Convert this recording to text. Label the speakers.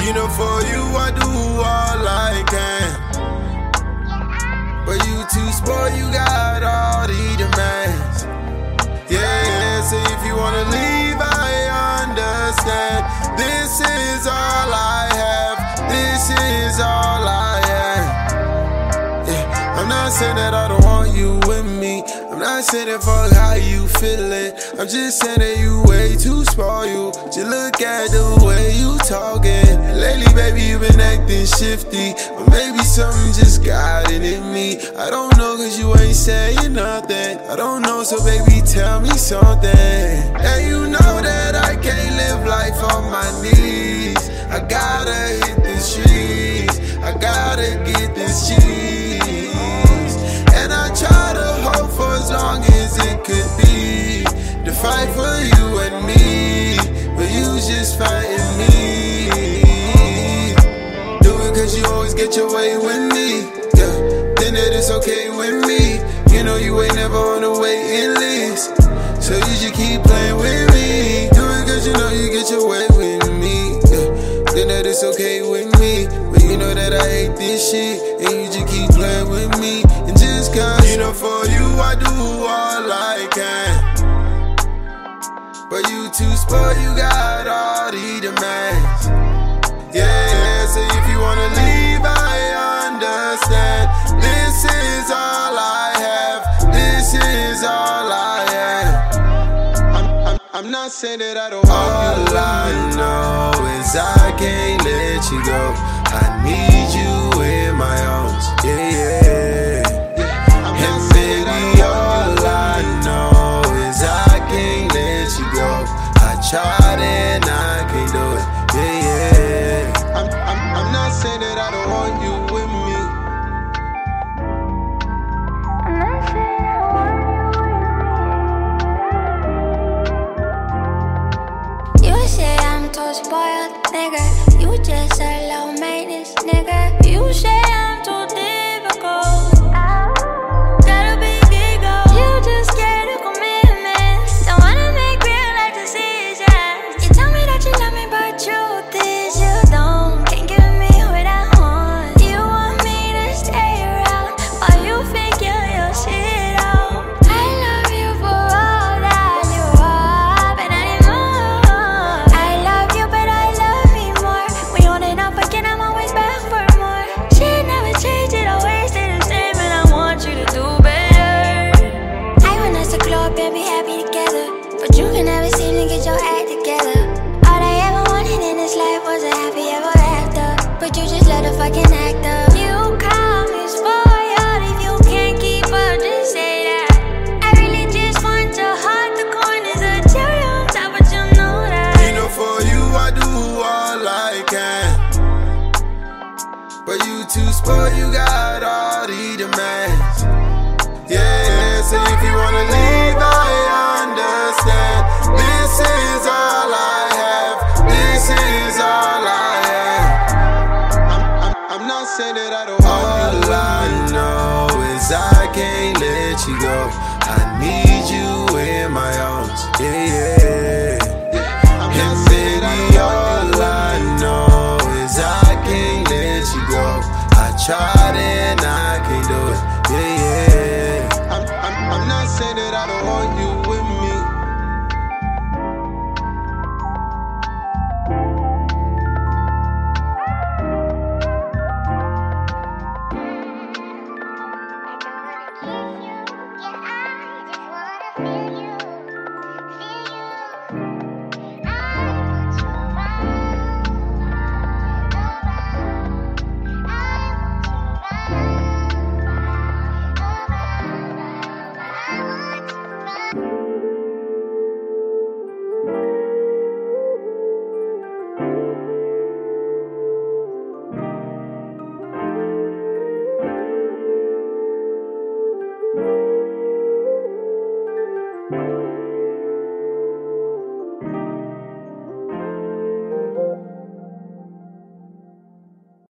Speaker 1: You know for you I do all I can. But you too spoiled, you got all the demands. Yeah, so if you wanna leave, I understand. This is all I have, this is all I am. Yeah, I'm not saying that I don't want you with me. I'm not saying that fuck how you feelin'. I'm just saying that you way too spoiled. Just look at the way you talkin'. Lately, baby, you been acting shifty. Or maybe something just got it in me. I don't know cause you ain't saying nothing. I don't know, so baby, tell me something. And you know that I can't live life on my knees. I gotta hit the streets. I gotta get this cheese. And I try to hope for as long as it could be, to fight for you and me, but you just fighting me. Do it cause you always get your way with me, yeah. Then that it's okay with me. You know you ain't never on the waiting list, so you just keep playing with me. Do it cause you know you get your way with me, yeah. Then that it's okay with me, but you know that I hate this shit, and you just keep playing with me. And just cause, you know for you I do all I can. But you too spoiled, you got all the demands. Yeah, so if you wanna leave, I understand. This is all I have, this is all I am. I'm not saying that I don't want you. All I know is I can't let you go. I need you in my arms, yeah, yeah. And baby, all I know is I can't let you go. I tried and I can't do it, yeah, yeah. I'm not saying that I don't want you with me.
Speaker 2: I'm not saying I don't want you with me. You say I'm too spoiled, nigga. You just a low maintenance, nigga. You say I'm too difficult. Gotta be giggle. You just scared of commitment. Don't wanna make real life decisions. You tell me that you love me, but truth is you don't. Can't give me what I want. You want me to stay around while you figure your shit out. I love you for all that you are, but I need more. I love you, but I love me more. We on and up again, I'm always back for more. Shit never changed, it always stay the same, and I want you to do better. I want us to glow up and be happy together, but you can never seem to get your act together. All I ever wanted in this life was a happy ever after, but you just let a fucking act up. You call me spoiled, if you can't keep up, just say that. I really just want your heart, the corners of cherry on top, but you know that.
Speaker 1: You know for you I do all I can. But you too spoiled, you got